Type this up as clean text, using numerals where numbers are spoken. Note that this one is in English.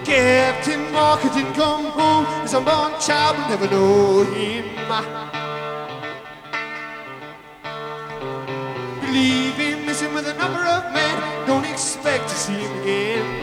Captain Market didn't come home. His unborn child will never know him. Believe him, miss him with a number of men. Don't expect to see him again.